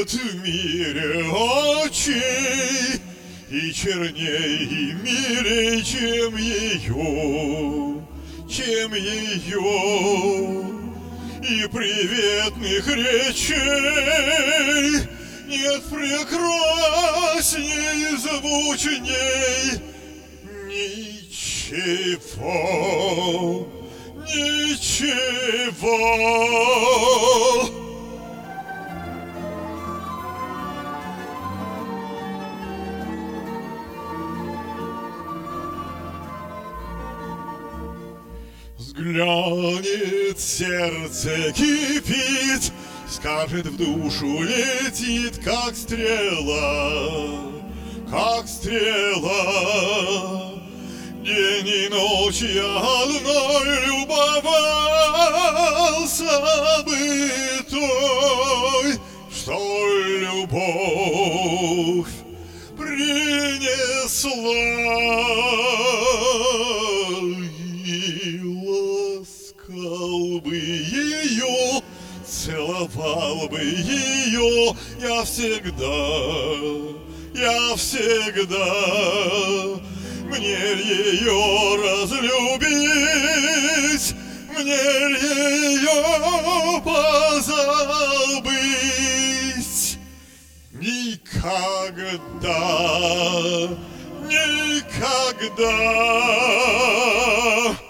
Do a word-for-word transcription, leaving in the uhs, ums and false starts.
нет в мире очей и черней, и милей, чем ее, чем ее, и приветных речей нет прекрасней, звучней ничего, ничего. Взглянет, сердце кипит, скажет, в душу летит, как стрела, как стрела. День и ночь я одной любовался бы той, что любовь принесла. Ласкал бы ее, целовал бы ее я всегда, я всегда. Мне ее разлюбить, мне ее позабыть никогда, никогда.